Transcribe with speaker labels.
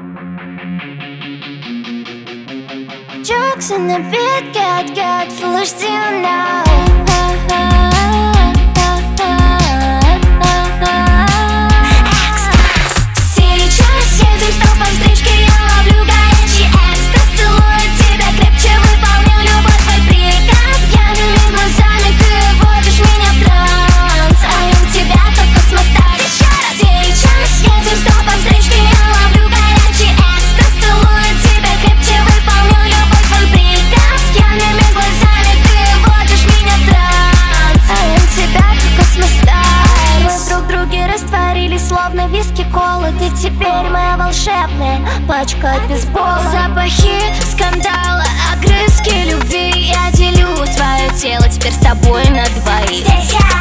Speaker 1: Drugs in the beat, get full HD now. Сейчас едем с тобой в встречке, я ловлю горячий экстаз. Целую тебя крепче, выполню любой твой приказ. Пьяными глазами ты вводишь меня в транс. Ловим тебя как космостат. Сейчас едем с тобой в встречке, я ловлю горячий экстаз. Целую тебя крепче, выполню любой твой приказ. Пьяными глазами ты вводишь меня в транс. Ловим тебя как космостат. Мы в друг друге растворились, словно виски, кола. Ты теперь моя волшебная пачка от бейсбола. Запахи скандала, огрызки любви. Я делю свое тело теперь с тобой на двоих.